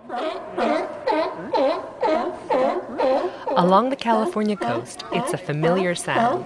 Along the California coast, it's a familiar sound.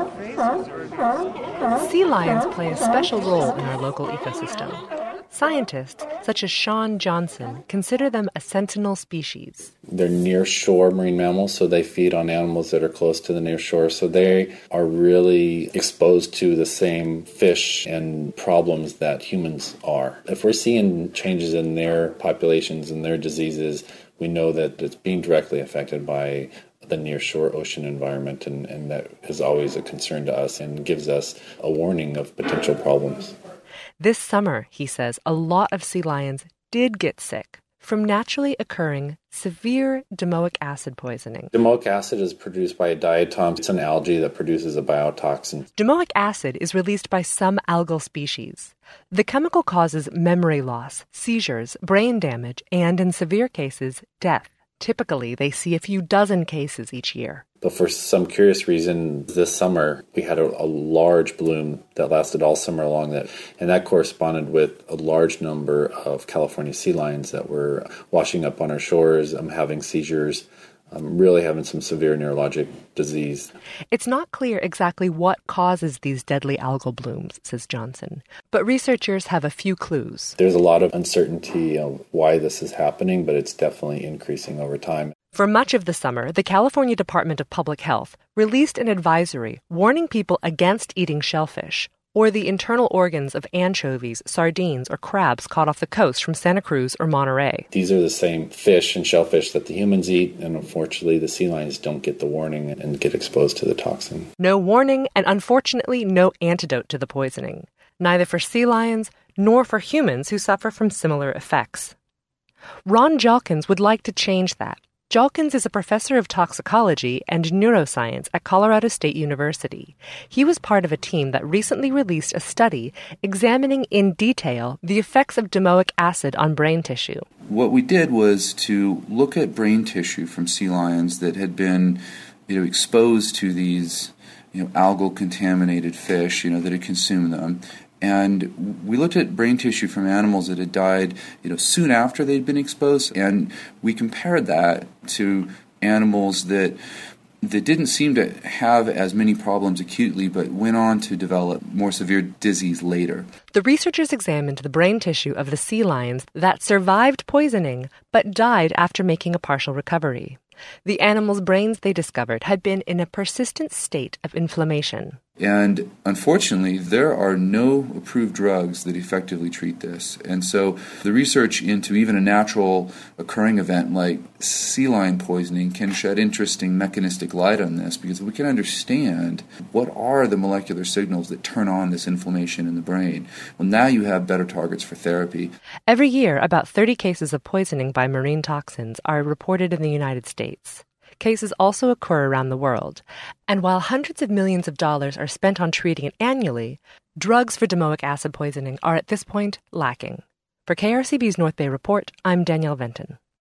Sea lions play a special role in our local ecosystem. Scientists, such as Sean Johnson, consider them a sentinel species. They're near-shore marine mammals, so they feed on animals that are close to the near shore. So they are really exposed to the same fish and problems that humans are. If we're seeing changes in their populations and their diseases, we know that it's being directly affected by the near-shore ocean environment, and that is always a concern to us and gives us a warning of potential problems. This summer, he says, a lot of sea lions did get sick from naturally occurring severe domoic acid poisoning. Domoic acid is produced by a diatom. It's an algae that produces a biotoxin. Domoic acid is released by some algal species. The chemical causes memory loss, seizures, brain damage, and in severe cases, death. Typically, they see a few dozen cases each year. But for some curious reason, this summer, we had a large bloom that lasted all summer long, and that corresponded with a large number of California sea lions that were washing up on our shores, having seizures, really having some severe neurologic disease. It's not clear exactly what causes these deadly algal blooms, says Johnson, but researchers have a few clues. There's a lot of uncertainty of why this is happening, but it's definitely increasing over time. For much of the summer, the California Department of Public Health released an advisory warning people against eating shellfish or the internal organs of anchovies, sardines, or crabs caught off the coast from Santa Cruz or Monterey. These are the same fish and shellfish that the humans eat, and unfortunately the sea lions don't get the warning and get exposed to the toxin. No warning, and unfortunately no antidote to the poisoning, neither for sea lions nor for humans who suffer from similar effects. Ron Jalkins would like to change that. Jalkins is a professor of toxicology and neuroscience at Colorado State University. He was part of a team that recently released a study examining in detail the effects of domoic acid on brain tissue. What we did was to look at brain tissue from sea lions that had been, exposed to these, algal contaminated fish, that had consumed them. And we looked at brain tissue from animals that had died, soon after they'd been exposed, and we compared that to animals that didn't seem to have as many problems acutely, but went on to develop more severe disease later. The researchers examined the brain tissue of the sea lions that survived poisoning, but died after making a partial recovery. The animals' brains, they discovered, had been in a persistent state of inflammation. And unfortunately, there are no approved drugs that effectively treat this. And so the research into even a natural occurring event like sea lion poisoning can shed interesting mechanistic light on this, because we can understand what are the molecular signals that turn on this inflammation in the brain. Well, now you have better targets for therapy. Every year, about 30 cases of poisoning by marine toxins are reported in the United States. Cases also occur around the world. And while hundreds of millions of dollars are spent on treating it annually, drugs for domoic acid poisoning are at this point lacking. For KRCB's North Bay Report, I'm Danielle Venton.